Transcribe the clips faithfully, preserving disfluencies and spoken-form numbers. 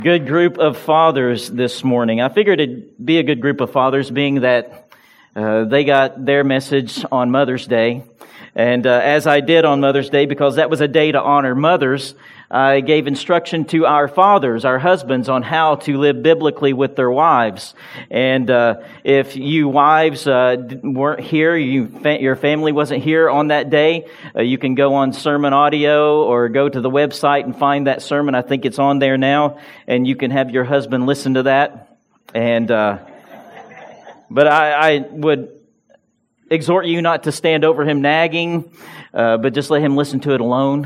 Good group of fathers this morning. I figured it'd be a good group of fathers, being that uh, they got their message on Mother's Day. And uh, as I did on Mother's Day, because that was a day to honor mothers, I gave instruction to our fathers, our husbands, on how to live biblically with their wives. And uh, if you wives uh, weren't here, you your family wasn't here on that day, uh, you can go on Sermon Audio or go to the website and find that sermon. I think it's on there now, and you can have your husband listen to that. And uh, but I, I would exhort you not to stand over him nagging, uh, but just let him listen to it alone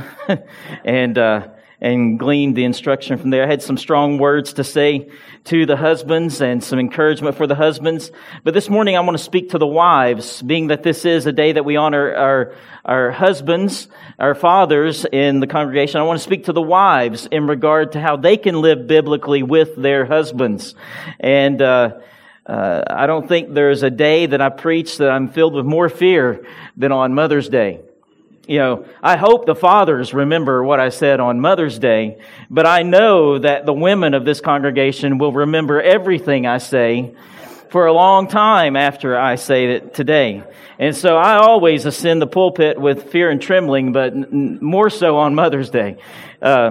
and uh, and glean the instruction from there. I had some strong words to say to the husbands and some encouragement for the husbands. But this morning I want to speak to the wives, being that this is a day that we honor our our husbands, our fathers in the congregation. I want to speak to the wives in regard to how they can live biblically with their husbands. And uh Uh, I don't think there's a day that I preach that I'm filled with more fear than on Mother's Day. You know, I hope the fathers remember what I said on Mother's Day, but I know that the women of this congregation will remember everything I say for a long time after I say it today. And so I always ascend the pulpit with fear and trembling, but n- more so on Mother's Day. Uh,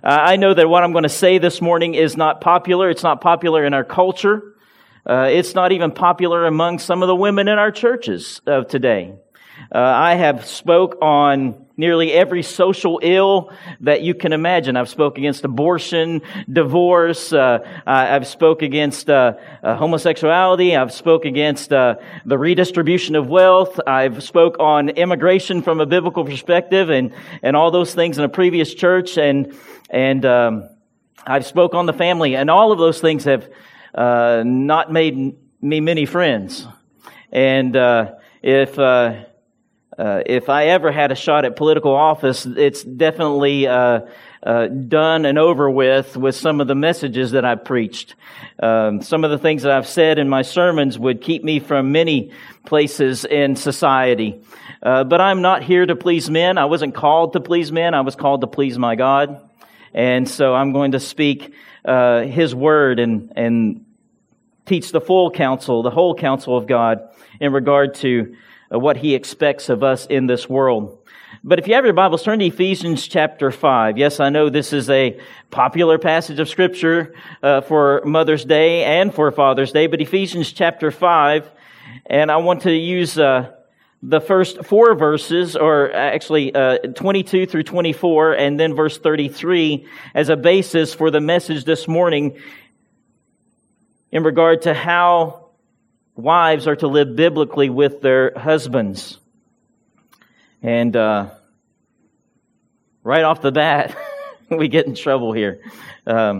I know that what I'm going to say this morning is not popular. It's not popular in our culture. Uh, it's not even popular among some of the women in our churches of today. Uh, I have spoke on nearly every social ill that you can imagine. I've spoke against abortion, divorce. Uh, I've spoke against uh, uh, homosexuality. I've spoke against uh, the redistribution of wealth. I've spoke on immigration from a biblical perspective, and and all those things in a previous church. And and um, I've spoke on the family, and all of those things have Uh, not made me many friends. And uh, if uh, uh, if I ever had a shot at political office, it's definitely uh, uh, done and over with with some of the messages that I've preached. Um, some of the things that I've said in my sermons would keep me from many places in society. Uh, but I'm not here to please men. I wasn't called to please men. I was called to please my God. And so I'm going to speak uh, His Word and and teach the full counsel, the whole counsel of God in regard to uh, what He expects of us in this world. But if you have your Bibles, turn to Ephesians chapter five. Yes, I know this is a popular passage of Scripture uh, for Mother's Day and for Father's Day, but Ephesians chapter five, and I want to use uh, the first four verses, or actually uh, twenty-two through twenty-four, and then verse thirty-three as a basis for the message this morning in regard to how wives are to live biblically with their husbands. And uh, right off the bat, we get in trouble here. Um,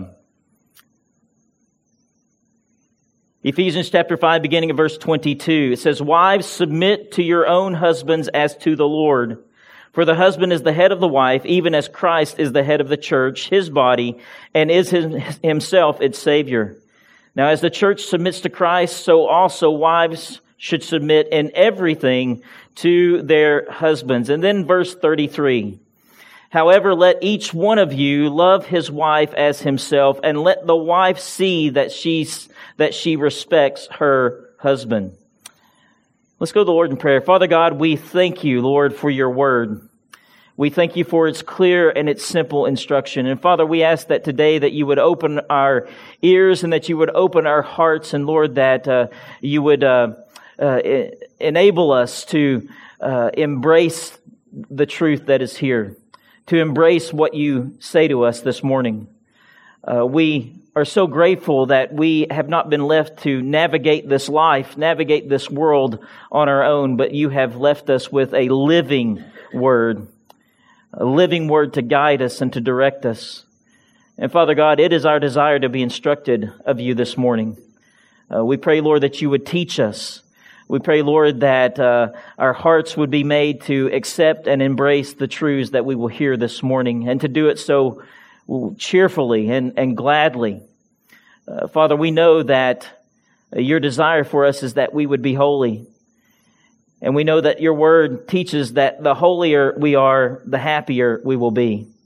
Ephesians chapter five, beginning of verse twenty-two, it says, "Wives, submit to your own husbands as to the Lord. For the husband is the head of the wife, even as Christ is the head of the church, His body, and is Himself its Savior. Now, as the church submits to Christ, so also wives should submit in everything to their husbands." And then verse thirty-three, "However, let each one of you love his wife as himself, and let the wife see that she's, that she respects her husband." Let's go to the Lord in prayer. Father God, we thank you, Lord, for your word. We thank you for its clear and its simple instruction. And Father, we ask that today that you would open our ears and that you would open our hearts. And Lord, that uh, you would uh, uh, enable us to uh, embrace the truth that is here, to embrace what you say to us this morning. Uh, we are so grateful that we have not been left to navigate this life, navigate this world on our own, but you have left us with a living word. A living word to guide us and to direct us. And Father God, it is our desire to be instructed of you this morning. Uh, we pray, Lord, that you would teach us. We pray, Lord, that uh, our hearts would be made to accept and embrace the truths that we will hear this morning, and to do it so cheerfully and, and gladly. Uh, Father, we know that your desire for us is that we would be holy. And we know that your word teaches that the holier we are, the happier we will be.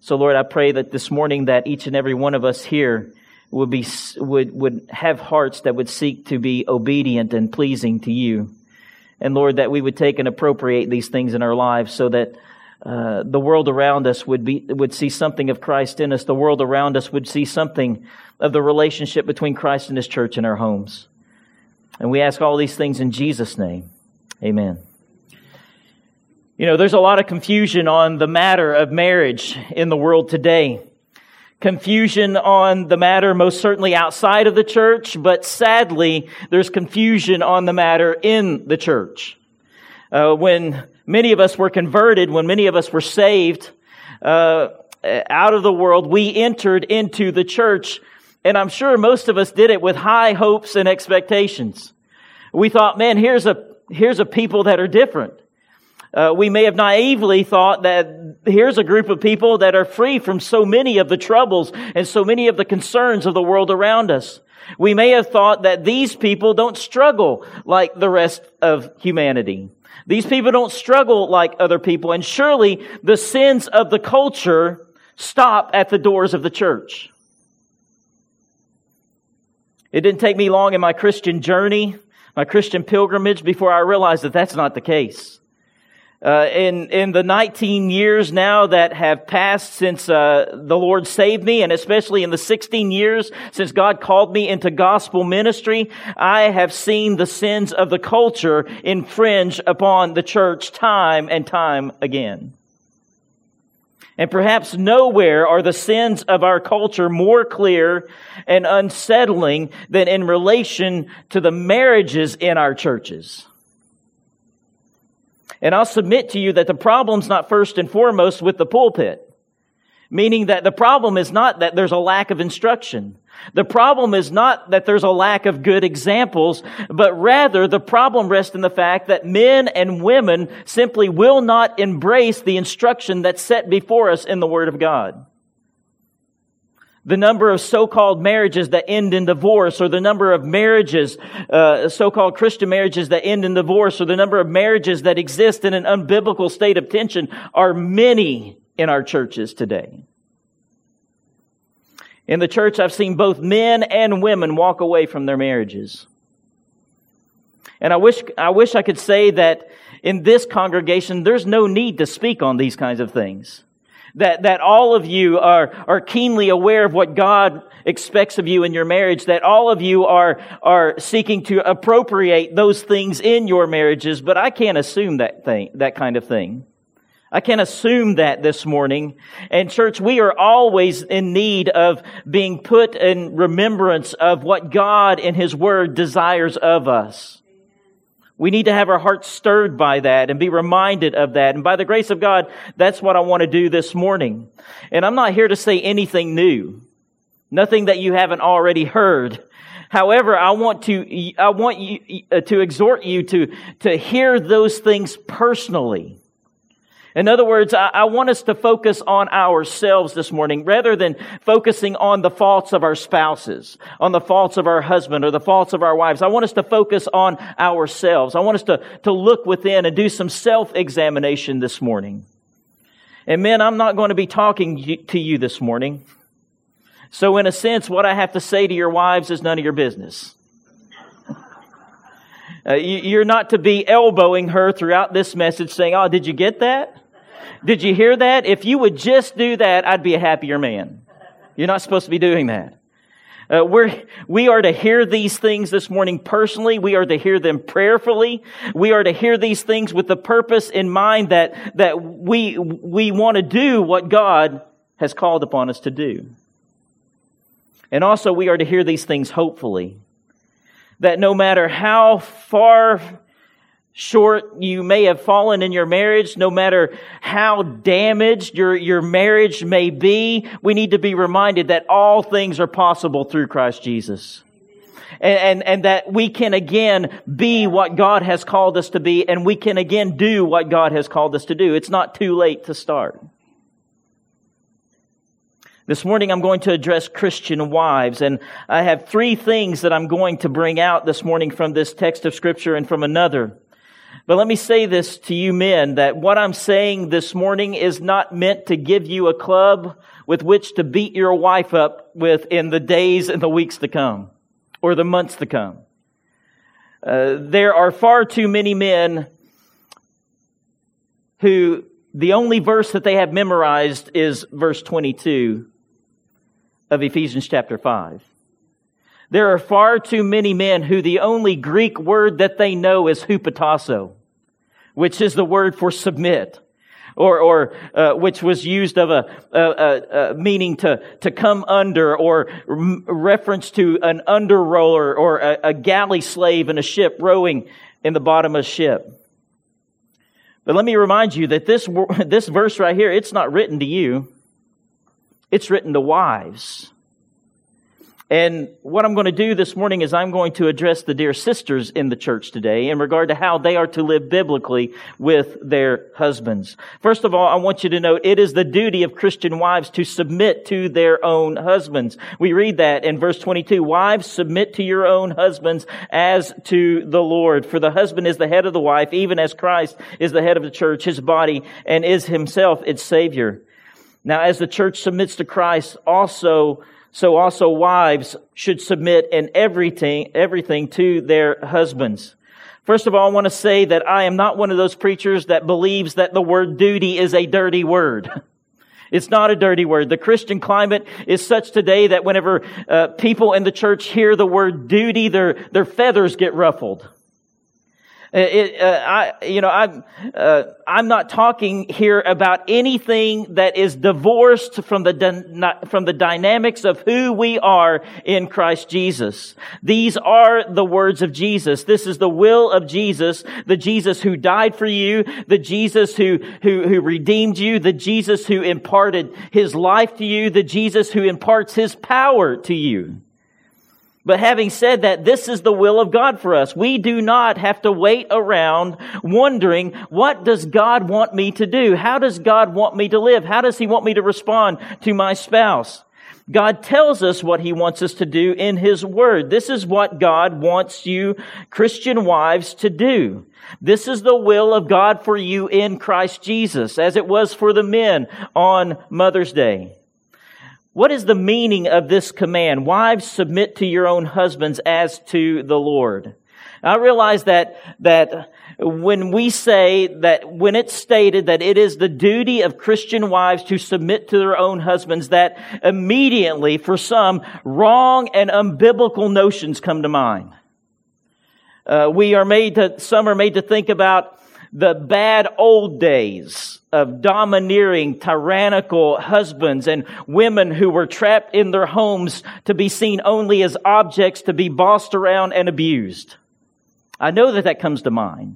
So Lord, I pray that this morning that each and every one of us here would be would would have hearts that would seek to be obedient and pleasing to you. And Lord, that we would take and appropriate these things in our lives so that uh, the world around us would be would see something of Christ in us. The world around us would see something of the relationship between Christ and His church in our homes. And we ask all these things in Jesus' name. Amen. You know, there's a lot of confusion on the matter of marriage in the world today. Confusion on the matter most certainly outside of the church, but sadly, there's confusion on the matter in the church. Uh, when many of us were converted, when many of us were saved uh, out of the world, we entered into the church, and I'm sure most of us did it with high hopes and expectations. We thought, man, here's a here's a people that are different. Uh, we may have naively thought that here's a group of people that are free from so many of the troubles and so many of the concerns of the world around us. We may have thought that these people don't struggle like the rest of humanity. These people don't struggle like other people, and surely the sins of the culture stop at the doors of the church. It didn't take me long in my Christian journey, my Christian pilgrimage, before I realized that that's not the case. Uh, in, in the nineteen years now that have passed since uh, the Lord saved me, and especially in the sixteen years since God called me into gospel ministry, I have seen the sins of the culture infringe upon the church time and time again. And perhaps nowhere are the sins of our culture more clear and unsettling than in relation to the marriages in our churches. And I'll submit to you that the problem's not first and foremost with the pulpit. Meaning that the problem is not that there's a lack of instruction. The problem is not that there's a lack of good examples, but rather the problem rests in the fact that men and women simply will not embrace the instruction that's set before us in the Word of God. The number of so-called marriages that end in divorce, or the number of marriages, uh, so-called Christian marriages that end in divorce, or the number of marriages that exist in an unbiblical state of tension are many in our churches today. In the church, I've seen both men and women walk away from their marriages. And I wish, I wish I could say that in this congregation, there's no need to speak on these kinds of things. That, that all of you are, are keenly aware of what God expects of you in your marriage. That all of you are, are seeking to appropriate those things in your marriages. But I can't assume that thing, that kind of thing. I can't assume that this morning. And church, we are always in need of being put in remembrance of what God in His Word desires of us. We need to have our hearts stirred by that and be reminded of that. And by the grace of God, that's what I want to do this morning. And I'm not here to say anything new. Nothing that you haven't already heard. However, I want to, I want you to exhort you to, to hear those things personally. In other words, I, I want us to focus on ourselves this morning rather than focusing on the faults of our spouses, on the faults of our husband or the faults of our wives. I want us to focus on ourselves. I want us to, to look within and do some self-examination this morning. And men, I'm not going to be talking to you this morning. So in a sense, what I have to say to your wives is none of your business. Uh, you, you're not to be elbowing her throughout this message saying, oh, did you get that? Did you hear that? If you would just do that, I'd be a happier man. You're not supposed to be doing that. Uh, we're, we are to hear these things this morning personally. We are to hear them prayerfully. We are to hear these things with the purpose in mind that, that we, we want to do what God has called upon us to do. And also we are to hear these things hopefully. That no matter how far short you may have fallen in your marriage, no matter how damaged your, your marriage may be, we need to be reminded that all things are possible through Christ Jesus. And, and, and that we can again be what God has called us to be, and we can again do what God has called us to do. It's not too late to start. This morning I'm going to address Christian wives, and I have three things that I'm going to bring out this morning from this text of Scripture and from another. But let me say this to you men, that what I'm saying this morning is not meant to give you a club with which to beat your wife up with in the days and the weeks to come, or the months to come. Uh, there are far too many men who the only verse that they have memorized is verse twenty-two of Ephesians chapter five. There are far too many men who the only Greek word that they know is hupotasso, which is the word for submit, or or uh, which was used of a, a, a, a meaning to to come under, or m- reference to an under roller or a, a galley slave in a ship rowing in the bottom of a ship. But let me remind you that this this verse right here, it's not written to you. It's written to wives. And what I'm going to do this morning is I'm going to address the dear sisters in the church today in regard to how they are to live biblically with their husbands. First of all, I want you to know it is the duty of Christian wives to submit to their own husbands. We read that in verse twenty-two. Wives, submit to your own husbands as to the Lord. For the husband is the head of the wife, even as Christ is the head of the church, his body, and is himself its Savior. Now, as the church submits to Christ, also So also wives should submit in everything, everything to their husbands. First of all, I want to say that I am not one of those preachers that believes that the word duty is a dirty word. It's not a dirty word. The Christian climate is such today that whenever uh, people in the church hear the word duty, their their feathers get ruffled. It, uh, I, you know, I'm, uh, I'm not talking here about anything that is divorced from the, dy- from the dynamics of who we are in Christ Jesus. These are the words of Jesus. This is the will of Jesus, the Jesus who died for you, the Jesus who, who, who redeemed you, the Jesus who imparted his life to you, the Jesus who imparts his power to you. But having said that, this is the will of God for us. We do not have to wait around wondering, what does God want me to do? How does God want me to live? How does he want me to respond to my spouse? God tells us what he wants us to do in his word. This is what God wants you, Christian wives, to do. This is the will of God for you in Christ Jesus, as it was for the men on Mother's Day. What is the meaning of this command? Wives, submit to your own husbands as to the Lord. I realize that, that when we say that, when it's stated that it is the duty of Christian wives to submit to their own husbands, that immediately, for some, wrong and unbiblical notions come to mind. Uh, we are made to, some are made to think about the bad old days of domineering, tyrannical husbands and women who were trapped in their homes to be seen only as objects to be bossed around and abused. I know that that comes to mind.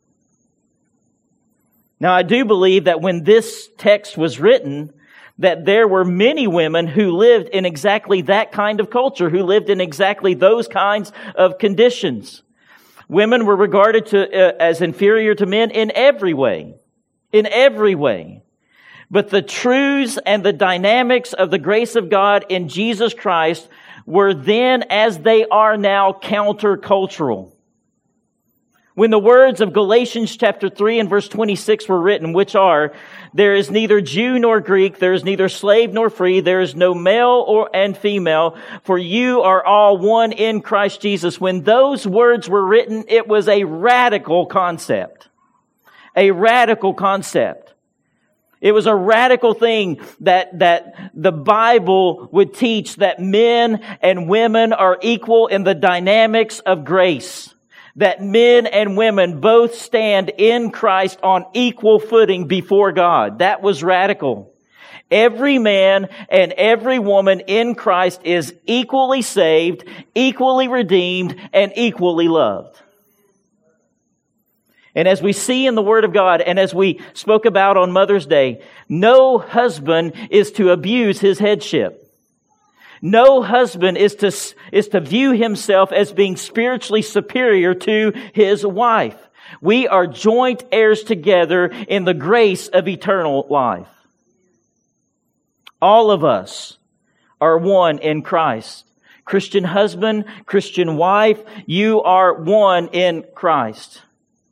Now, I do believe that when this text was written, that there were many women who lived in exactly that kind of culture, who lived in exactly those kinds of conditions. Women were regarded to, uh, as inferior to men in every way. In every way. But the truths and the dynamics of the grace of God in Jesus Christ were then, as they are now, countercultural. When the words of Galatians chapter three and verse twenty-six were written, which are, there is neither Jew nor Greek, there is neither slave nor free, there is no male or and female, for you are all one in Christ Jesus. When those words were written, it was a radical concept. A radical concept. It was a radical thing that, that the Bible would teach, that men and women are equal in the dynamics of grace. That men and women both stand in Christ on equal footing before God. That was radical. Every man and every woman in Christ is equally saved, equally redeemed, and equally loved. And as we see in the Word of God, and as we spoke about on Mother's Day, no husband is to abuse his headship. No husband is to, is to view himself as being spiritually superior to his wife. We are joint heirs together in the grace of eternal life. All of us are one in Christ. Christian husband, Christian wife, you are one in Christ.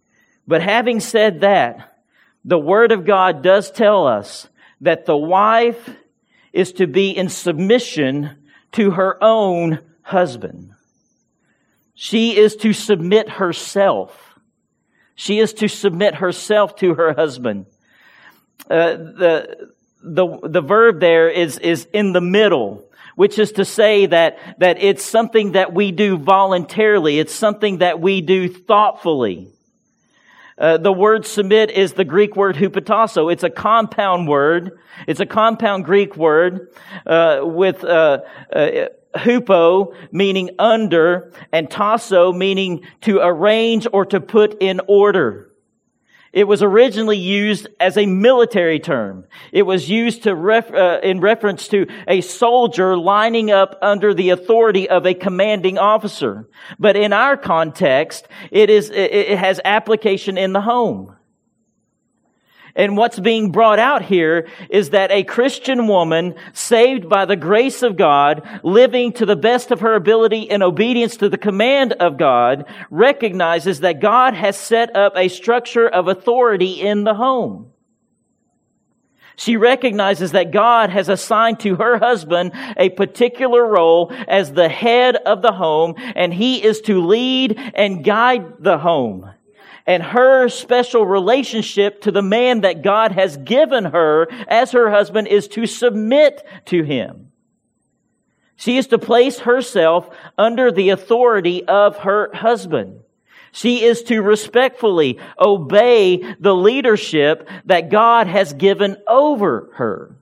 But having said that, the Word of God does tell us that the wife is to be in submission to her own husband. She is to submit herself. She is to submit herself to her husband. Uh, the the the verb there is is in the middle, which is to say that that it's something that we do voluntarily. It's something that we do thoughtfully. Uh, the word submit is the Greek word hupotasso. It's a compound word. It's a compound Greek word uh, with uh, uh, hupo meaning under and tasso meaning to arrange or to put in order. It was originally used as a military term. It was used to ref, uh, in reference to a soldier lining up under the authority of a commanding officer. But in our context, it is it, it has application in the home. And what's being brought out here is that a Christian woman, saved by the grace of God, living to the best of her ability in obedience to the command of God, recognizes that God has set up a structure of authority in the home. She recognizes that God has assigned to her husband a particular role as the head of the home, and he is to lead and guide the home. And her special relationship to the man that God has given her as her husband is to submit to him. She is to place herself under the authority of her husband. She is to respectfully obey the leadership that God has given over her.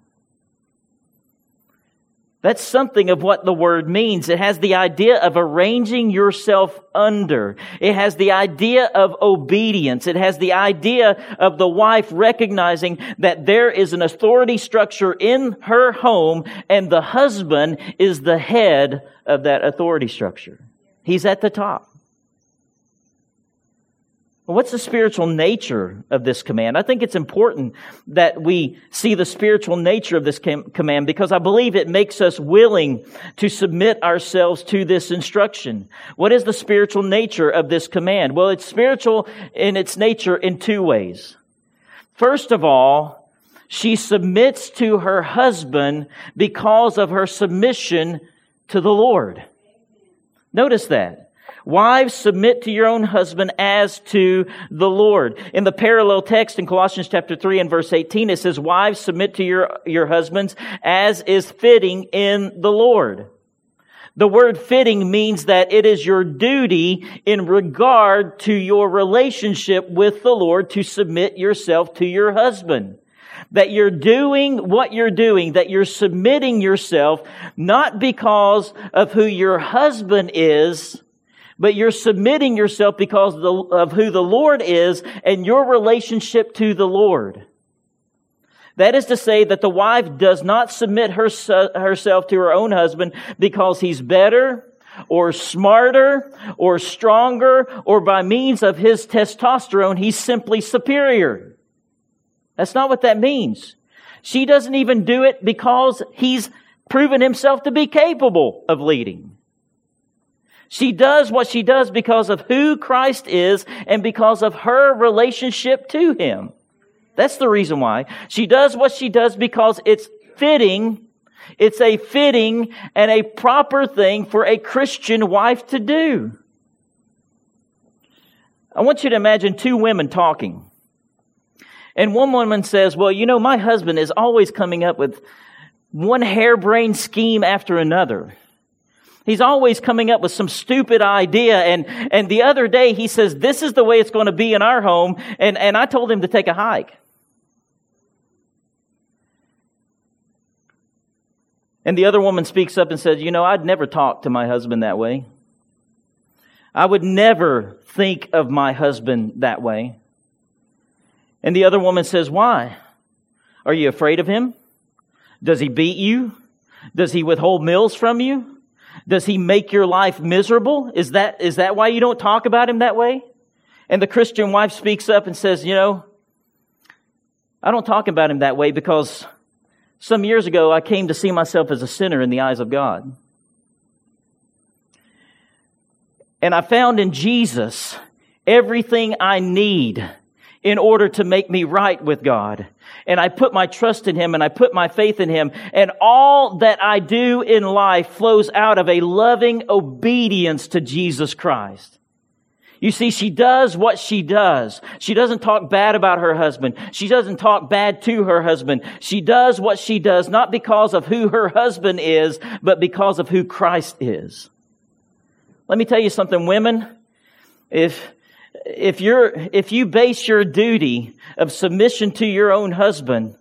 That's something of what the word means. It has the idea of arranging yourself under. It has the idea of obedience. It has the idea of the wife recognizing that there is an authority structure in her home and the husband is the head of that authority structure. He's at the top. What's the spiritual nature of this command? I think it's important that we see the spiritual nature of this command because I believe it makes us willing to submit ourselves to this instruction. What is the spiritual nature of this command? Well, it's spiritual in its nature in two ways. First of all, she submits to her husband because of her submission to the Lord. Notice that. Wives, submit to your own husband as to the Lord. In the parallel text in Colossians chapter three and verse eighteen, it says, wives, submit to your, your husbands as is fitting in the Lord. The word fitting means that it is your duty in regard to your relationship with the Lord to submit yourself to your husband. That you're doing what you're doing, that you're submitting yourself not because of who your husband is, but you're submitting yourself because of who the Lord is and your relationship to the Lord. That is to say that the wife does not submit herself to her own husband because he's better or smarter or stronger or by means of his testosterone, he's simply superior. That's not what that means. She doesn't even do it because he's proven himself to be capable of leading. She does what she does because of who Christ is and because of her relationship to Him. That's the reason why. She does what she does because it's fitting. It's a fitting and a proper thing for a Christian wife to do. I want you to imagine two women talking. And one woman says, well, you know, my husband is always coming up with one harebrained scheme after another. He's always coming up with some stupid idea. And, and the other day he says, this is the way it's going to be in our home. And, and I told him to take a hike. And the other woman speaks up and says, you know, I'd never talk to my husband that way. I would never think of my husband that way. And the other woman says, why? Are you afraid of him? Does he beat you? Does he withhold meals from you? Does he make your life miserable? Is that, is that why you don't talk about him that way? And the Christian wife speaks up and says, you know, I don't talk about him that way because some years ago I came to see myself as a sinner in the eyes of God. And I found in Jesus everything I need in order to make me right with God. And I put my trust in Him and I put my faith in Him. And all that I do in life flows out of a loving obedience to Jesus Christ. You see, she does what she does. She doesn't talk bad about her husband. She doesn't talk bad to her husband. She does what she does, not because of who her husband is, but because of who Christ is. Let me tell you something, women. If If you're, if you base your duty of submission to your own husband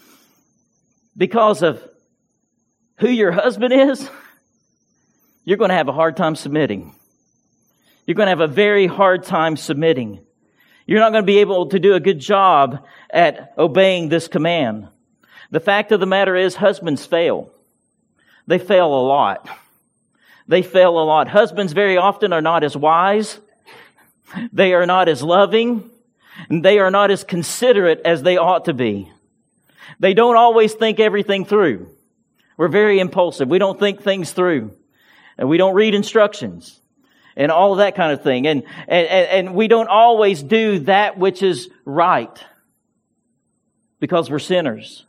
because of who your husband is, you're going to have a hard time submitting. You're going to have a very hard time submitting. You're not going to be able to do a good job at obeying this command. The fact of the matter is, husbands fail. They fail a lot. They fail a lot. Husbands very often are not as wise. They are not as loving, and they are not as considerate as they ought to be. They don't always think everything through. We're very impulsive. We don't think things through. And we don't read instructions and all of that kind of thing. And, and, and we don't always do that which is right because we're sinners.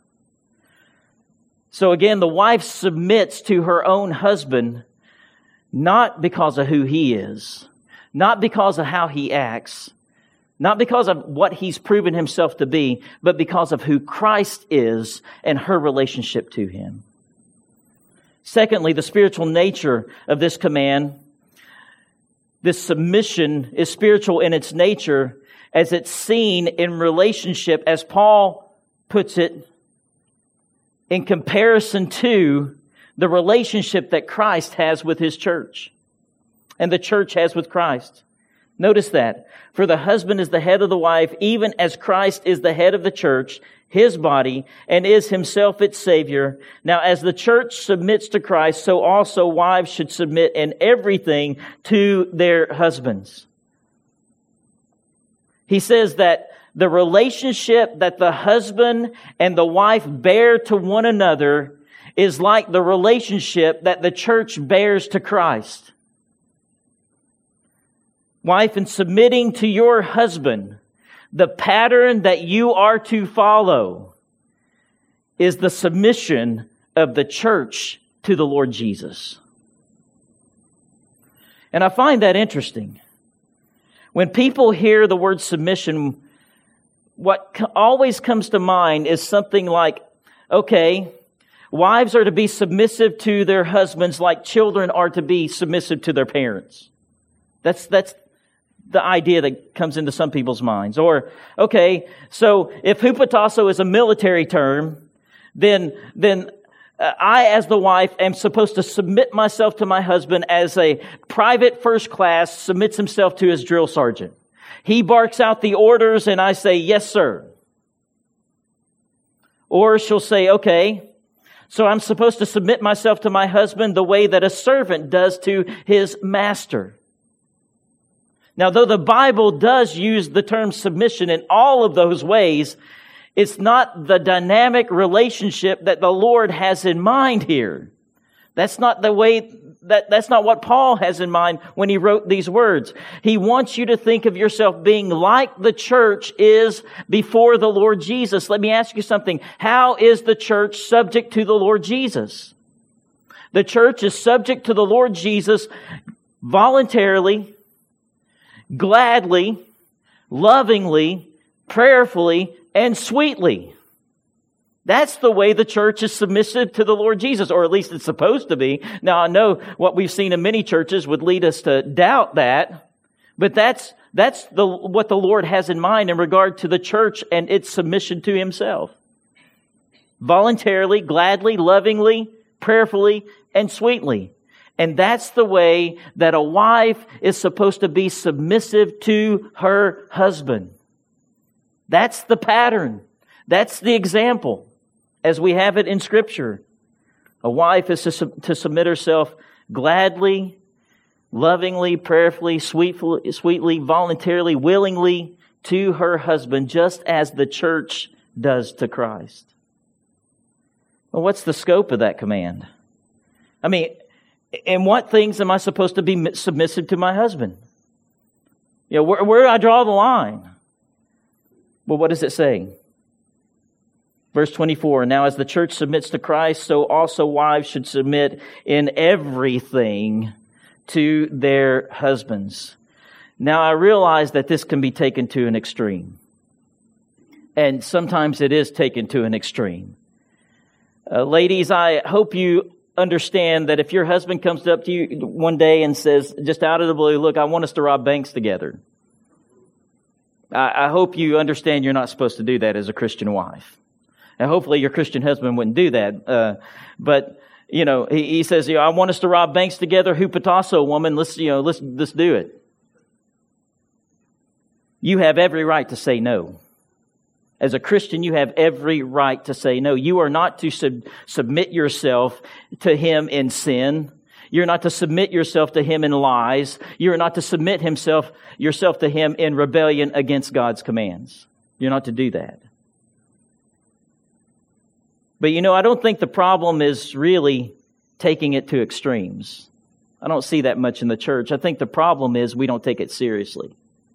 So again, the wife submits to her own husband not because of who he is, not because of how he acts, not because of what he's proven himself to be, but because of who Christ is and her relationship to him. Secondly, the spiritual nature of this command, this submission is spiritual in its nature as it's seen in relationship, as Paul puts it, in comparison to the relationship that Christ has with His church and the church has with Christ. Notice that. For the husband is the head of the wife, even as Christ is the head of the church, His body, and is Himself its Savior. Now, as the church submits to Christ, so also wives should submit in everything to their husbands. He says that the relationship that the husband and the wife bear to one another is like the relationship that the church bears to Christ. Wife, in submitting to your husband, the pattern that you are to follow is the submission of the church to the Lord Jesus. And I find that interesting. When people hear the word submission, what always comes to mind is something like, okay, wives are to be submissive to their husbands like children are to be submissive to their parents. That's, that's the idea that comes into some people's minds. Or, okay, so if hupotasso is a military term, then, then uh, I, as the wife, am supposed to submit myself to my husband as a private first class submits himself to his drill sergeant. He barks out the orders and I say, yes, sir. Or she'll say, okay, so I'm supposed to submit myself to my husband the way that a servant does to his master. Now, though the Bible does use the term submission in all of those ways, it's not the dynamic relationship that the Lord has in mind here. That's not the way, that, that's not what Paul has in mind when he wrote these words. He wants you to think of yourself being like the church is before the Lord Jesus. Let me ask you something. How is the church subject to the Lord Jesus? The church is subject to the Lord Jesus voluntarily, gladly, lovingly, prayerfully, and sweetly. That's the way the church is submissive to the Lord Jesus, or at least it's supposed to be. Now, I know what we've seen in many churches would lead us to doubt that, but that's that's the what the Lord has in mind in regard to the church and its submission to Himself. Voluntarily, gladly, lovingly, prayerfully, and sweetly. And that's the way that a wife is supposed to be submissive to her husband. That's the pattern. That's the example as we have it in Scripture. A wife is to, sub- to submit herself gladly, lovingly, prayerfully, sweetly, sweetly, voluntarily, willingly to her husband, just as the church does to Christ. Well, what's the scope of that command? I mean, in what things am I supposed to be submissive to my husband? You know, where, where do I draw the line? Well, what does it say? Verse twenty-four, now as the church submits to Christ, so also wives should submit in everything to their husbands. Now I realize that this can be taken to an extreme. And sometimes it is taken to an extreme. Uh, ladies, I hope you understand that if your husband comes up to you one day and says, just out of the blue, look, I want us to rob banks together. I, I hope you understand you're not supposed to do that as a Christian wife. And hopefully your Christian husband wouldn't do that. Uh, but, you know, he, he says, you know, I want us to rob banks together. Hupatasso, woman, let's, you know, let's, let's do it. You have every right to say no. As a Christian, you have every right to say no. You are not to sub- submit yourself to him in sin. You're not to submit yourself to him in lies. You are not to submit himself yourself to him in rebellion against God's commands. You're not to do that. But you know, I don't think the problem is really taking it to extremes. I don't see that much in the church. I think the problem is we don't take it seriously.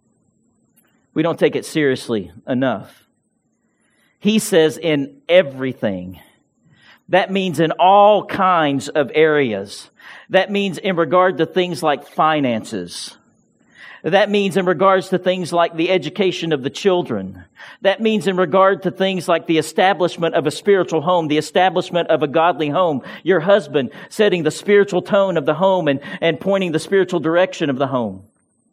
We don't take it seriously enough. He says in everything. That means in all kinds of areas. That means in regard to things like finances. That means in regards to things like the education of the children. That means in regard to things like the establishment of a spiritual home, the establishment of a godly home. Your husband setting the spiritual tone of the home and, and pointing the spiritual direction of the home.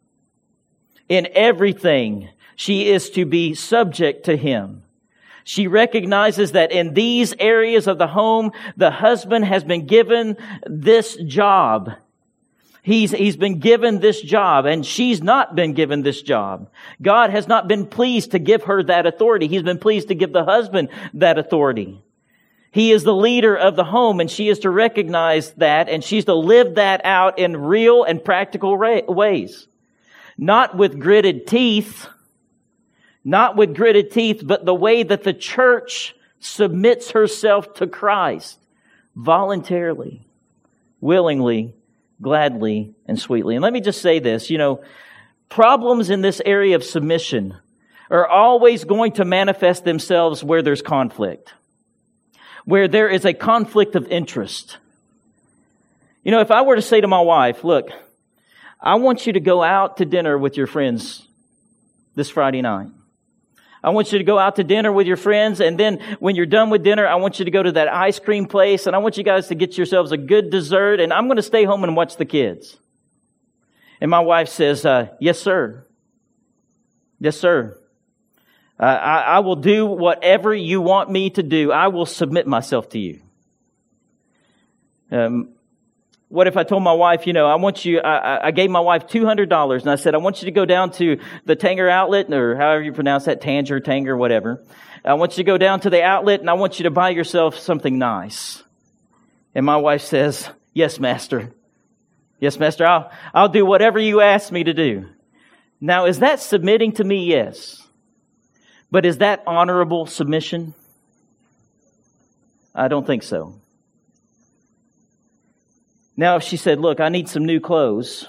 In everything, she is to be subject to him. She recognizes that in these areas of the home, the husband has been given this job. He's, he's been given this job, and she's not been given this job. God has not been pleased to give her that authority. He's been pleased to give the husband that authority. He is the leader of the home, and she is to recognize that, and she's to live that out in real and practical ways. Not with gritted teeth, not with gritted teeth, but the way that the church submits herself to Christ voluntarily, willingly, gladly, and sweetly. And let me just say this, you know, problems in this area of submission are always going to manifest themselves where there's conflict, where there is a conflict of interest. You know, if I were to say to my wife, look, I want you to go out to dinner with your friends this Friday night. I want you to go out to dinner with your friends, and then when you're done with dinner, I want you to go to that ice cream place, and I want you guys to get yourselves a good dessert, and I'm going to stay home and watch the kids. And my wife says, uh, yes, sir. Yes, sir. Uh, I, I will do whatever you want me to do. I will submit myself to you. Um, What if I told my wife, you know, I want you, I, I gave my wife two hundred dollars and I said, I want you to go down to the Tanger outlet, or however you pronounce that, Tanger, Tanger, whatever. I want you to go down to the outlet and I want you to buy yourself something nice. And my wife says, yes, master. Yes, master, I'll, I'll do whatever you ask me to do. Now, is that submitting to me? Yes. But is that honorable submission? I don't think so. Now, if she said, look, I need some new clothes.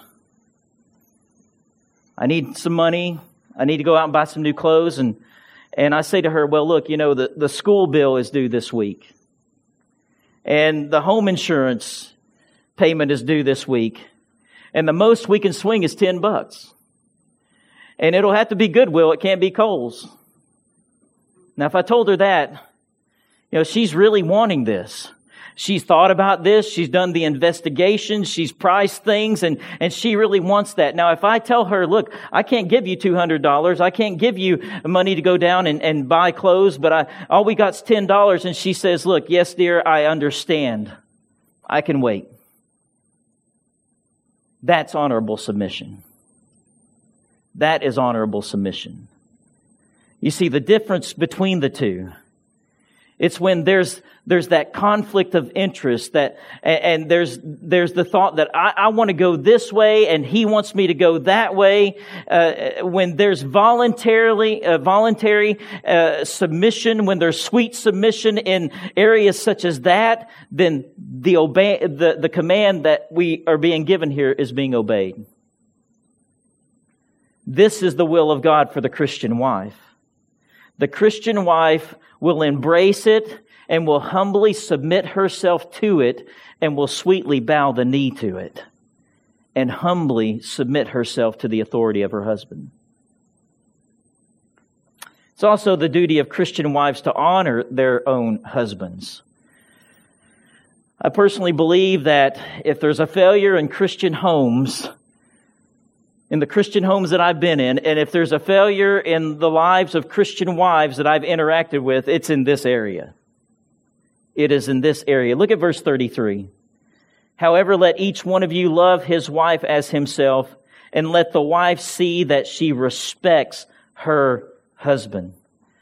I need some money. I need to go out and buy some new clothes. And, and I say to her, well, look, you know, the, the school bill is due this week. And the home insurance payment is due this week. And the most we can swing is ten bucks. And it'll have to be Goodwill. It can't be Kohl's. Now, if I told her that, you know, she's really wanting this. She's thought about this. She's done the investigation. She's priced things, and, and she really wants that. Now, if I tell her, look, I can't give you two hundred dollars. I can't give you money to go down and, and buy clothes, but I, all we got's ten dollars. And she says, look, yes, dear, I understand. I can wait. That's honorable submission. That is honorable submission. You see, the difference between the two, it's when there's there's that conflict of interest, that and, and there's there's the thought that I, I want to go this way and he wants me to go that way. Uh, when there's voluntarily uh, voluntary uh, submission, when there's sweet submission in areas such as that, then the obey the the command that we are being given here is being obeyed. This is the will of God for the Christian wife. The Christian wife will embrace it and will humbly submit herself to it and will sweetly bow the knee to it and humbly submit herself to the authority of her husband. It's also the duty of Christian wives to honor their own husbands. I personally believe that if there's a failure in Christian homes, in the Christian homes that I've been in, and if there's a failure in the lives of Christian wives that I've interacted with, it's in this area. It is in this area. Look at verse thirty-three. However, let each one of you love his wife as himself, and let the wife see that she respects her husband.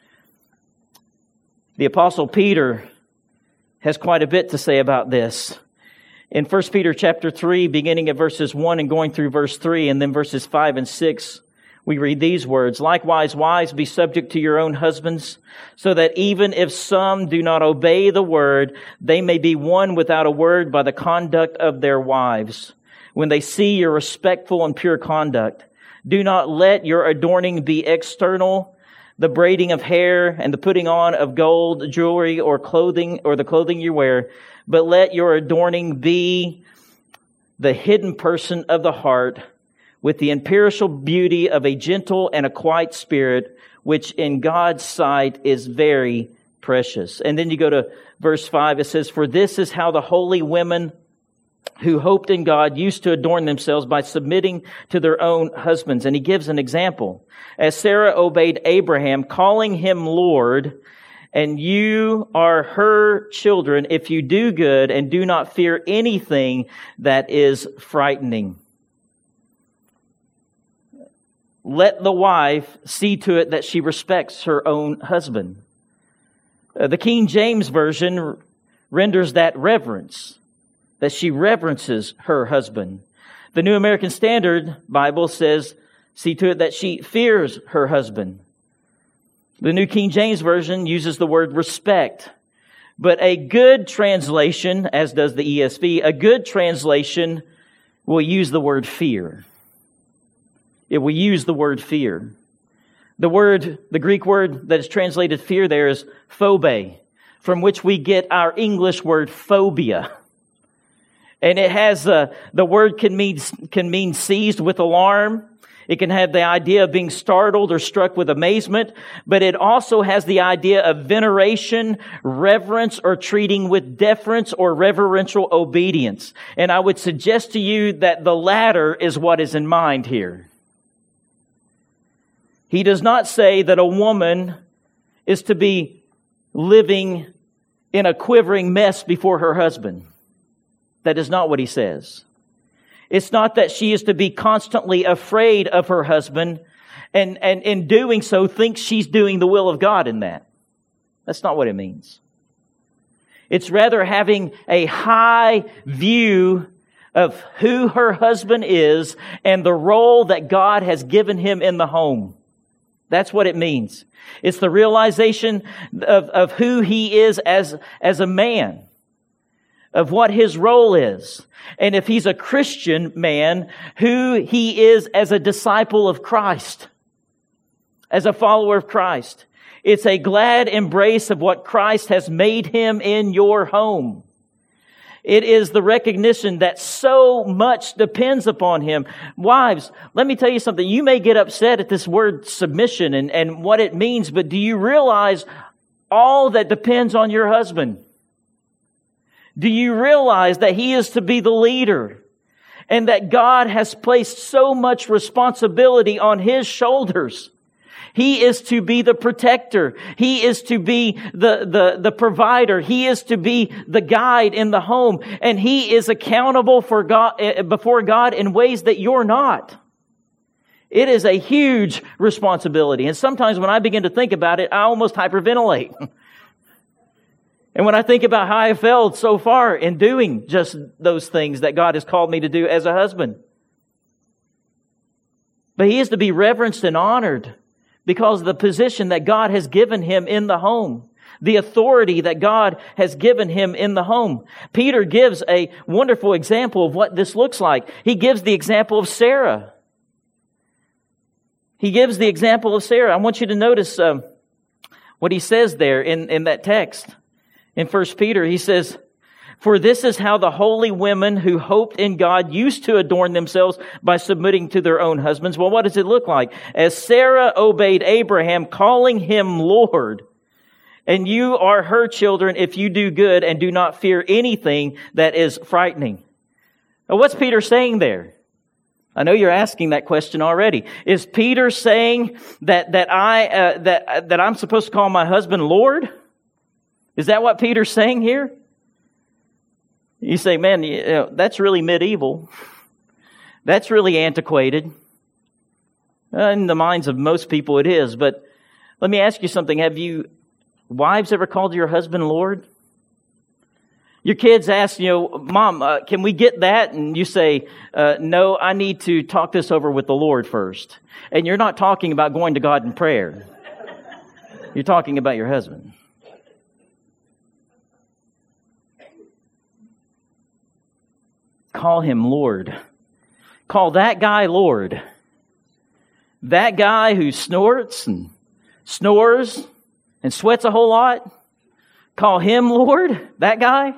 The Apostle Peter has quite a bit to say about this. In First Peter chapter three, beginning at verses one and going through verse three, and then verses five and six, we read these words. Likewise, wives, be subject to your own husbands, so that even if some do not obey the word, they may be won without a word by the conduct of their wives, when they see your respectful and pure conduct. Do not let your adorning be external, the braiding of hair and the putting on of gold, jewelry, or clothing, or the clothing you wear, but let your adorning be the hidden person of the heart, with the imperishable beauty of a gentle and a quiet spirit, which in God's sight is very precious. And then you go to verse five, it says, for this is how the holy women who hoped in God used to adorn themselves by submitting to their own husbands. And he gives an example. As Sarah obeyed Abraham, calling him Lord, and you are her children if you do good and do not fear anything that is frightening. Let the wife see to it that she respects her own husband. Uh, the King James Version renders that reverence, that she reverences her husband. The New American Standard Bible says, see to it that she fears her husband. The New King James Version uses the word respect. But a good translation, as does the E S V, a good translation will use the word fear. It will use the word fear. The word, the Greek word that is translated fear there is phobe, from which we get our English word phobia. And it has, uh, the word can mean, can mean seized with alarm. It can have the idea of being startled or struck with amazement, but it also has the idea of veneration, reverence, or treating with deference or reverential obedience. And I would suggest to you that the latter is what is in mind here. He does not say that a woman is to be living in a quivering mess before her husband. That is not what he says. It's not that she is to be constantly afraid of her husband and, and in doing so thinks she's doing the will of God in that. That's not what it means. It's rather having a high view of who her husband is and the role that God has given him in the home. That's what it means. It's the realization of, of who he is as, as a man, of what his role is. And if he's a Christian man, who he is as a disciple of Christ, as a follower of Christ. It's a glad embrace of what Christ has made him in your home. It is the recognition that so much depends upon him. Wives, let me tell you something. You may get upset at this word submission and, and what it means, but do you realize all that depends on your husband? Do you realize that he is to be the leader and that God has placed so much responsibility on his shoulders? He is to be the protector. He is to be the, the, the provider. He is to be the guide in the home. And he is accountable for God, before God in ways that you're not. It is a huge responsibility. And sometimes when I begin to think about it, I almost hyperventilate. And when I think about how I have failed so far in doing just those things that God has called me to do as a husband. But he is to be reverenced and honored because of the position that God has given him in the home. The authority that God has given him in the home. Peter gives a wonderful example of what this looks like. He gives the example of Sarah. He gives the example of Sarah. I want you to notice um, What he says there in, in that text in First Peter, he says, "For this is how the holy women who hoped in God used to adorn themselves by submitting to their own husbands." Well, what does it look like? "As Sarah obeyed Abraham, calling him Lord. And you are her children if you do good and do not fear anything that is frightening." Now, what's Peter saying there? I know you're asking that question already. Is Peter saying that that I uh, that that I'm supposed to call my husband Lord? Is that what Peter's saying here? You say, man, you know, that's really medieval. That's really antiquated. In the minds of most people, it is. But let me ask you something. Have you wives ever called your husband Lord? Your kids ask, you know, "Mom, uh, can we get that?" And you say, uh, "No, I need to talk this over with the Lord first." And you're not talking about going to God in prayer. You're talking about your husband. Call him Lord. Call that guy Lord. That guy who snorts and snores and sweats a whole lot. Call him Lord, that guy.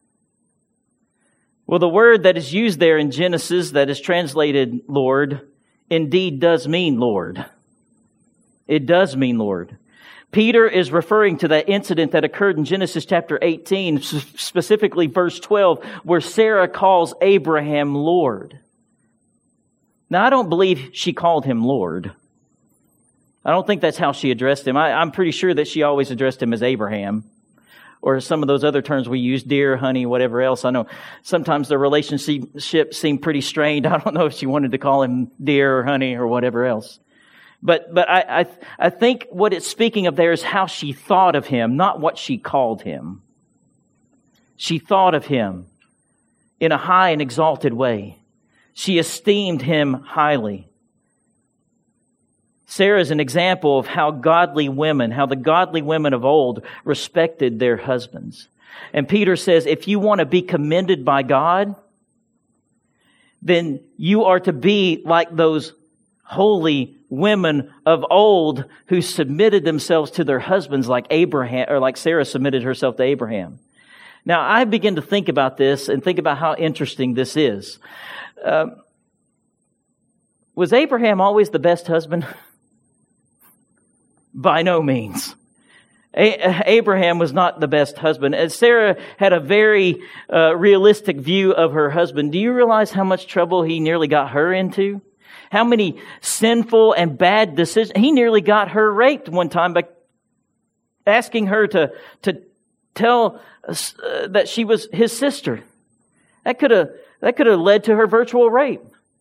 Well, the word that is used there in Genesis that is translated Lord, indeed does mean Lord. It does mean Lord. Peter is referring to that incident that occurred in Genesis chapter eighteen, specifically verse twelve, where Sarah calls Abraham Lord. Now, I don't believe she called him Lord. I don't think that's how she addressed him. I, I'm pretty sure that she always addressed him as Abraham, or some of those other terms we use, dear, honey, whatever else. I know sometimes the relationship seemed pretty strained. I don't know if she wanted to call him dear or honey or whatever else. But but I, I I think what it's speaking of there is how she thought of him, not what she called him. She thought of him in a high and exalted way. She esteemed him highly. Sarah is an example of how godly women, how the godly women of old respected their husbands. And Peter says, if you want to be commended by God, then you are to be like those holy women of old who submitted themselves to their husbands like Abraham, or like Sarah submitted herself to Abraham. Now, I begin to think about this and think about how interesting this is. Uh, was Abraham always the best husband? By no means. A- Abraham was not the best husband. And Sarah had a very uh, realistic view of her husband. Do you realize how much trouble he nearly got her into? How many sinful and bad decisions? He nearly got her raped one time by asking her to, to tell us, uh, that she was his sister. That could have, that could have led to her virtual rape.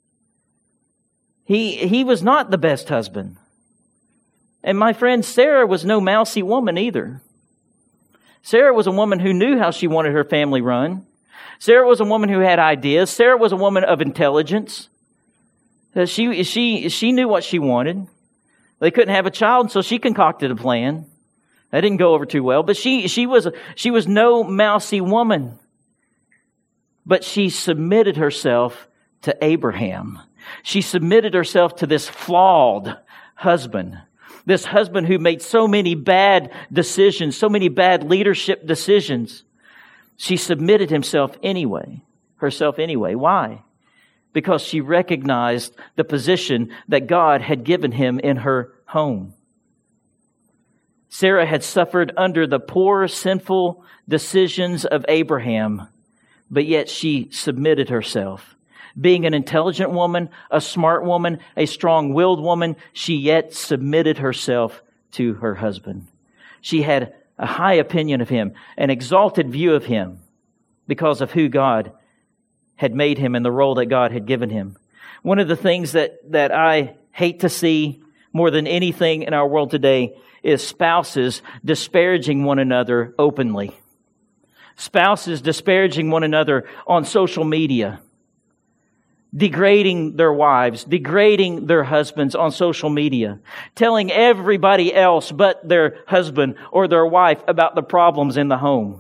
He, he was not the best husband. And my friend, Sarah was no mousy woman either. Sarah was a woman who knew how she wanted her family run. Sarah was a woman who had ideas. Sarah was a woman of intelligence. She, she, she knew what she wanted. They couldn't have a child, so she concocted a plan. That didn't go over too well, but she, she was, she was no mousy woman. But she submitted herself to Abraham. She submitted herself to this flawed husband. This husband who made so many bad decisions, so many bad leadership decisions. She submitted himself anyway, herself anyway. Why? Because she recognized the position that God had given him in her home. Sarah had suffered under the poor, sinful decisions of Abraham, but yet she submitted herself. Being an intelligent woman, a smart woman, a strong-willed woman, she yet submitted herself to her husband. She had a high opinion of him, an exalted view of him because of who God had made him and the role that God had given him. One of the things that, that I hate to see more than anything in our world today is spouses disparaging one another openly. Spouses disparaging one another on social media. Degrading their wives, degrading their husbands on social media, telling everybody else but their husband or their wife about the problems in the home.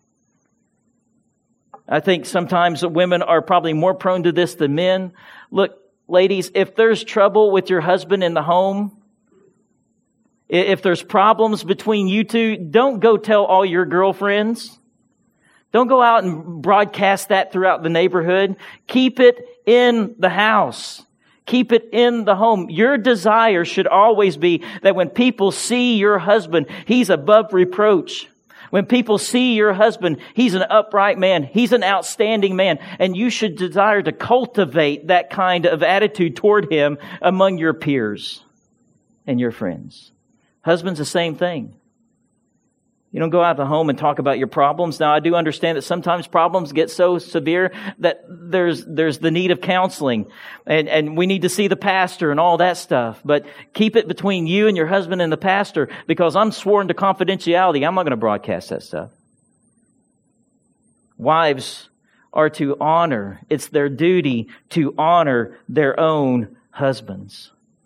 I think sometimes women are probably more prone to this than men. Look, ladies, if there's trouble with your husband in the home, If there's problems between you two, don't go tell all your girlfriends. Don't go out and broadcast that throughout the neighborhood. Keep it in the house. Keep it in the home. Your desire should always be that when people see your husband, he's above reproach. When people see your husband, he's an upright man. He's an outstanding man. And you should desire to cultivate that kind of attitude toward him among your peers and your friends. Husbands, the same thing. You don't go out of the home and talk about your problems. Now, I do understand that sometimes problems get so severe that there's there's the need of counseling, and, and we need to see the pastor and all that stuff. But keep it between you and your husband and the pastor, because I'm sworn to confidentiality. I'm not going to broadcast that stuff. Wives are to honor. It's their duty to honor their own husbands.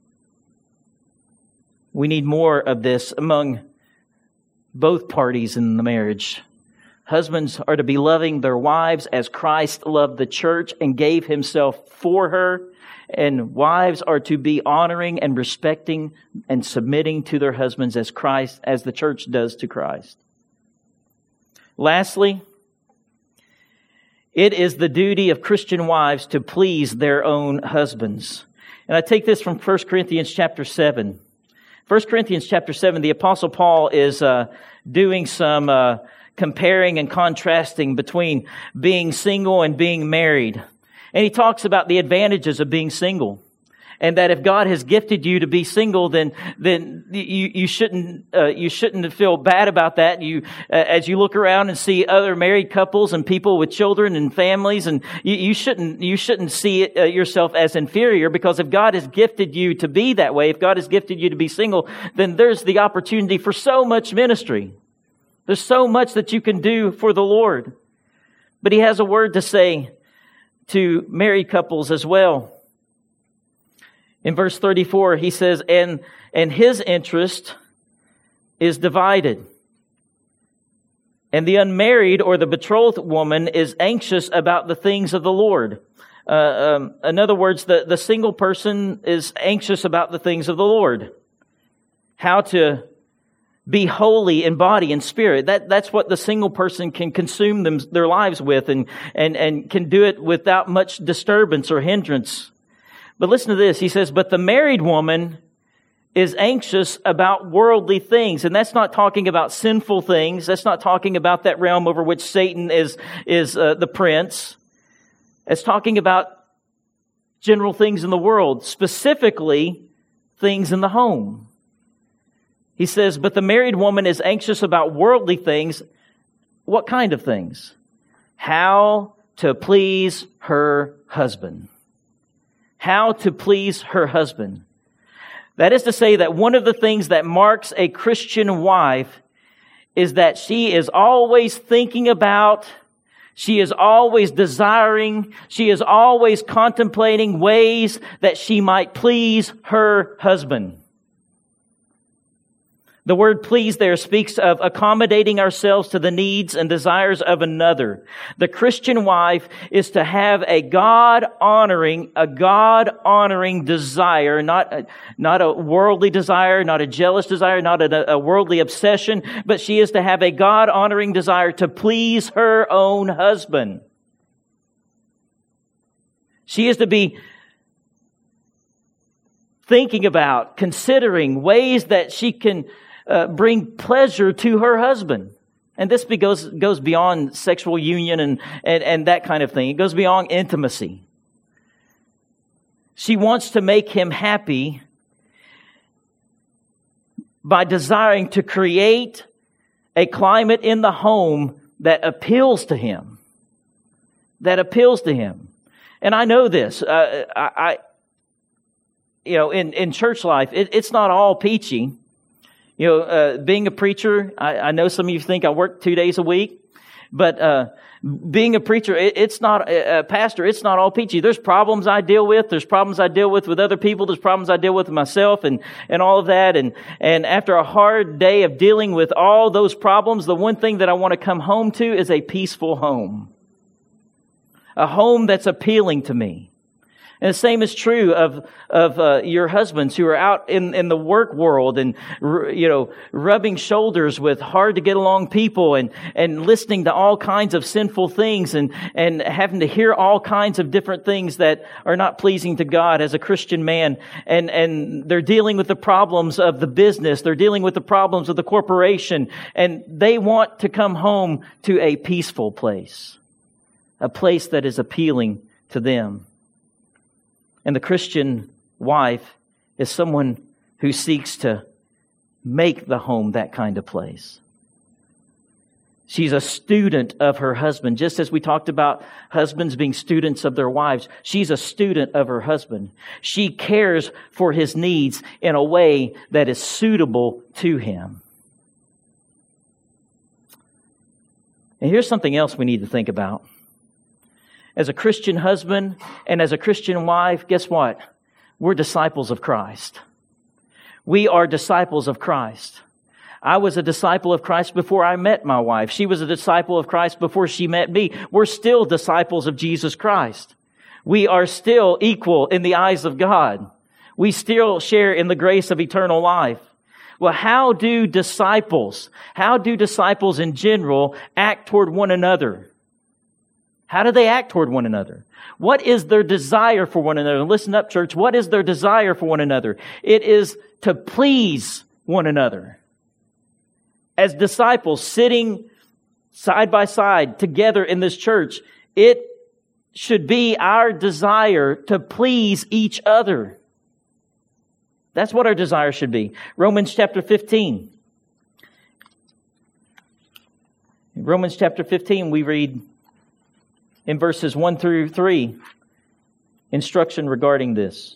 We need more of this among both parties in the marriage. Husbands are to be loving their wives as Christ loved the church and gave himself for her. And wives are to be honoring and respecting and submitting to their husbands as Christ, as the church does to Christ. Lastly, it is the duty of Christian wives to please their own husbands. And I take this from First Corinthians chapter seven. First Corinthians chapter seven, the Apostle Paul is uh, doing some uh, comparing and contrasting between being single and being married. And he talks about the advantages of being single. And that if God has gifted you to be single, then then you you shouldn't uh, you shouldn't feel bad about that. You uh, as you look around and see other married couples and people with children and families, and you, you shouldn't you shouldn't see it, uh, yourself as inferior, because if God has gifted you to be that way, if God has gifted you to be single, then there's the opportunity for so much ministry. There's so much that you can do for the Lord. But he has a word to say to married couples as well. In verse thirty-four, he says, and, and his interest is divided. And the unmarried or the betrothed woman is anxious about the things of the Lord. Uh, um, in other words, the, the single person is anxious about the things of the Lord. How to be holy in body and spirit. That, that's what the single person can consume them, their lives with, and, and, and can do it without much disturbance or hindrance. But listen to this. He says, but the married woman is anxious about worldly things. And that's not talking about sinful things. That's not talking about that realm over which Satan is, is uh, the prince. It's talking about general things in the world, specifically things in the home. He says, but the married woman is anxious about worldly things. What kind of things? How to please her husband. How to please her husband. That is to say that one of the things that marks a Christian wife is that she is always thinking about, she is always desiring, she is always contemplating ways that she might please her husband. The word please there speaks of accommodating ourselves to the needs and desires of another. The Christian wife is to have a God-honoring, a God-honoring desire, not a, not a worldly desire, not a jealous desire, not a, a worldly obsession, but she is to have a God-honoring desire to please her own husband. She is to be thinking about, considering ways that she can Uh, bring pleasure to her husband. And this be, goes, goes beyond sexual union and, and, and that kind of thing. It goes beyond intimacy. She wants to make him happy by desiring to create a climate in the home that appeals to him. That appeals to him. And I know this. Uh, I, I, you know, in, in church life, it, it's not all peachy. You know, uh, being a preacher, I, I know some of you think I work two days a week, but uh, being a preacher, it, it's not, a pastor, it's not all peachy. There's problems I deal with. There's problems I deal with with other people. There's problems I deal with myself and, and all of that. And, and after a hard day of dealing with all those problems, the one thing that I want to come home to is a peaceful home. A home that's appealing to me. And the same is true of of uh, your husbands who are out in, in the work world and, you know, rubbing shoulders with hard to get along people and, and listening to all kinds of sinful things and, and having to hear all kinds of different things that are not pleasing to God as a Christian man. And, and they're dealing with the problems of the business. They're dealing with the problems of the corporation. And they want to come home to a peaceful place, a place that is appealing to them. And the Christian wife is someone who seeks to make the home that kind of place. She's a student of her husband. Just as we talked about husbands being students of their wives, she's a student of her husband. She cares for his needs in a way that is suitable to him. And here's something else we need to think about. As a Christian husband and as a Christian wife, guess what? We're disciples of Christ. We are disciples of Christ. I was a disciple of Christ before I met my wife. She was a disciple of Christ before she met me. We're still disciples of Jesus Christ. We are still equal in the eyes of God. We still share in the grace of eternal life. Well, how do disciples, how do disciples in general act toward one another? How do they act toward one another? What is their desire for one another? Listen up, church. What is their desire for one another? It is to please one another. As disciples sitting side by side together in this church, it should be our desire to please each other. That's what our desire should be. Romans chapter fifteen. In Romans chapter fifteen, we read in verses one through three, instruction regarding this.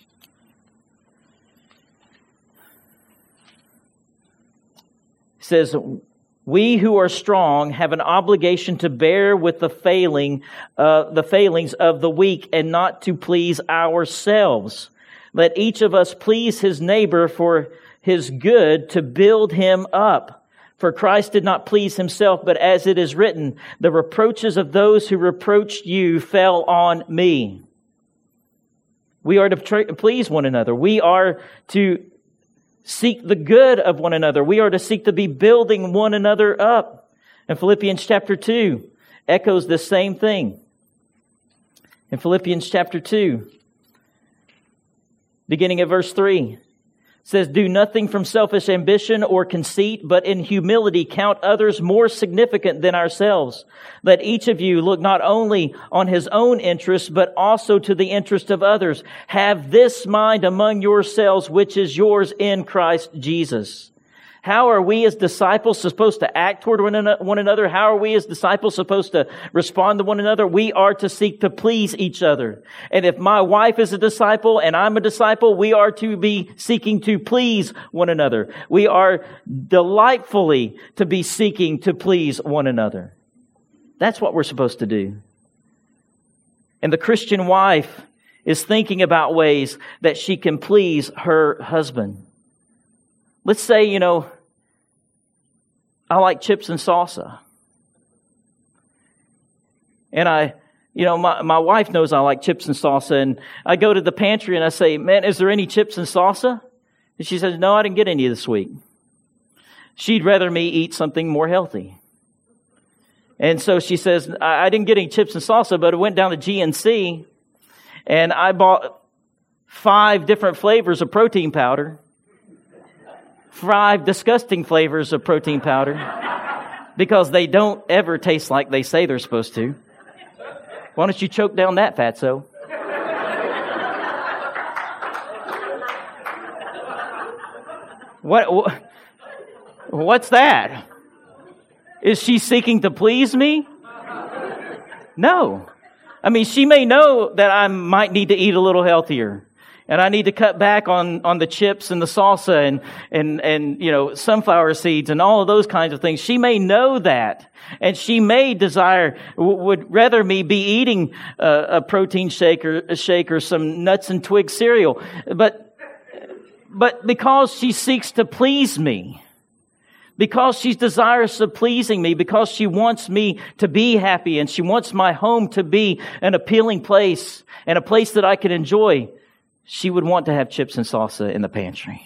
It says, we who are strong have an obligation to bear with the failing, uh, the failings of the weak and not to please ourselves. Let each of us please his neighbor for his good to build him up. For Christ did not please himself, but as it is written, the reproaches of those who reproached you fell on me. We are to tra- please one another. We are to seek the good of one another. We are to seek to be building one another up. And Philippians chapter two echoes the same thing. In Philippians chapter two, beginning at verse three, says, do nothing from selfish ambition or conceit, but in humility count others more significant than ourselves. Let each of you look not only on his own interests, but also to the interest of others. Have this mind among yourselves, which is yours in Christ Jesus. How are we as disciples supposed to act toward one another? How are we as disciples supposed to respond to one another? We are to seek to please each other. And if my wife is a disciple and I'm a disciple, we are to be seeking to please one another. We are delightfully to be seeking to please one another. That's what we're supposed to do. And the Christian wife is thinking about ways that she can please her husband. Let's say, you know, I like chips and salsa. And I, you know, my, my wife knows I like chips and salsa. And I go to the pantry and I say, man, is there any chips and salsa? And she says, no, I didn't get any this week. She'd rather me eat something more healthy. And so she says, I, I didn't get any chips and salsa, but I went down to G N C and I bought five different flavors of protein powder. Five disgusting flavors of protein powder because they don't ever taste like they say they're supposed to. Why don't you choke down that, fatso? What? What's that? Is she seeking to please me? No. I mean, she may know that I might need to eat a little healthier. And I need to cut back on, on the chips and the salsa and, and, and, you know, sunflower seeds and all of those kinds of things. She may know that. And she may desire, would rather me be eating a, a protein shake or a shake or some nuts and twig cereal. But, but because she seeks to please me, because she's desirous of pleasing me, because she wants me to be happy and she wants my home to be an appealing place and a place that I can enjoy, she would want to have chips and salsa in the pantry.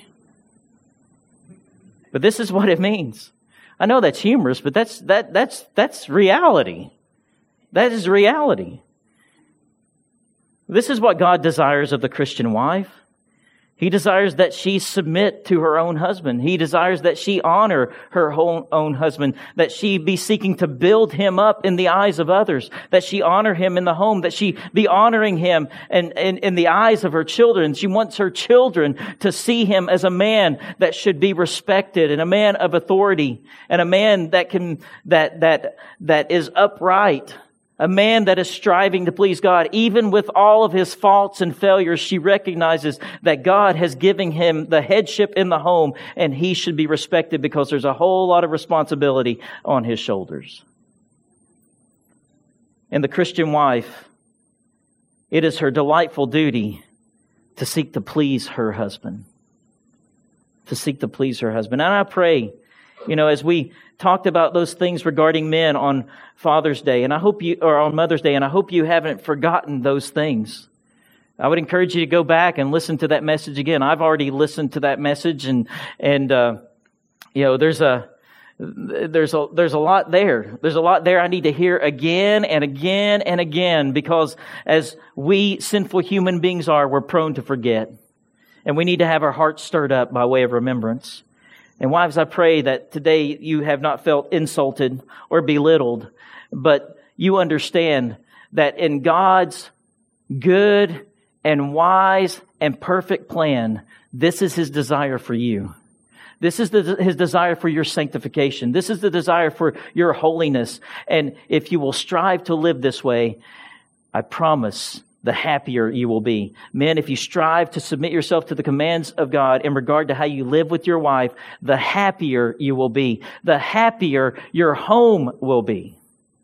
But this is what it means. I know that's humorous, but that's that that's that's reality. That is reality. This is what God desires of the Christian wife. He desires that she submit to her own husband. He desires that she honor her own husband, that she be seeking to build him up in the eyes of others, that she honor him in the home, that she be honoring him in, in, in the eyes of her children. She wants her children to see him as a man that should be respected and a man of authority and a man that can, that, that, that is upright. A man that is striving to please God. Even with all of his faults and failures, she recognizes that God has given him the headship in the home and he should be respected because there's a whole lot of responsibility on his shoulders. And the Christian wife, it is her delightful duty to seek to please her husband. To seek to please her husband. And I pray, you know, as we talked about those things regarding men on Father's Day, and I hope you, or on Mother's Day, and I hope you haven't forgotten those things. I would encourage you to go back and listen to that message again. I've already listened to that message, and and uh, you know, there's a there's a there's a lot there. There's a lot there I need to hear again and again and again, because as we sinful human beings are, we're prone to forget, and we need to have our hearts stirred up by way of remembrance. And wives, I pray that today you have not felt insulted or belittled, but you understand that in God's good and wise and perfect plan, this is His desire for you. This is the, His desire for your sanctification. This is the desire for your holiness. And if you will strive to live this way, I promise the happier you will be. Men, if you strive to submit yourself to the commands of God in regard to how you live with your wife, the happier you will be. The happier your home will be.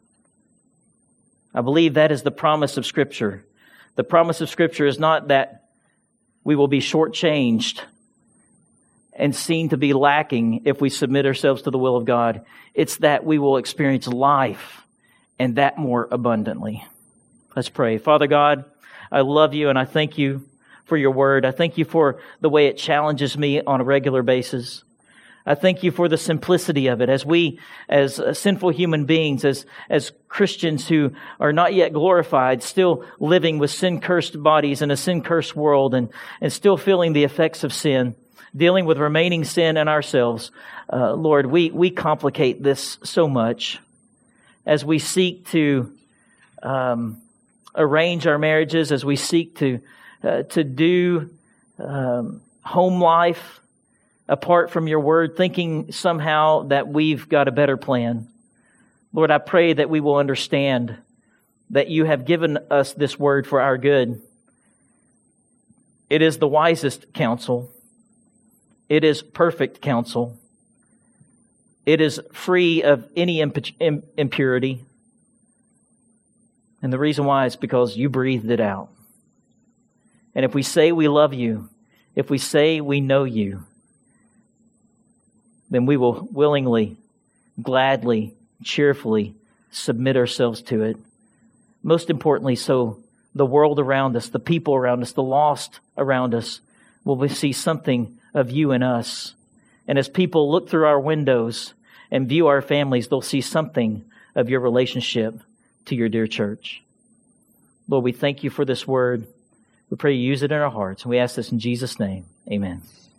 I believe that is the promise of Scripture. The promise of Scripture is not that we will be shortchanged and seen to be lacking if we submit ourselves to the will of God. It's that we will experience life, and that more abundantly. Let's pray. Father God, I love you and I thank you for your word. I thank you for the way it challenges me on a regular basis. I thank you for the simplicity of it as we, as sinful human beings, as, as Christians who are not yet glorified, still living with sin-cursed bodies in a sin-cursed world and, and still feeling the effects of sin, dealing with remaining sin in ourselves. Uh, Lord, we, we complicate this so much as we seek to, um, arrange our marriages, as we seek to uh, to do um, home life apart from your word, thinking somehow that we've got a better plan. Lord, I pray that we will understand that you have given us this word for our good. It is the wisest counsel. It is perfect counsel. It is free of any imp- impurity. And the reason why is because you breathed it out. And if we say we love you, if we say we know you, then we will willingly, gladly, cheerfully submit ourselves to it. Most importantly, so the world around us, the people around us, the lost around us will see something of you in us. And as people look through our windows and view our families, they'll see something of your relationship to your dear church. Lord, we thank you for this word. We pray you use it in our hearts. And we ask this in Jesus' name. Amen.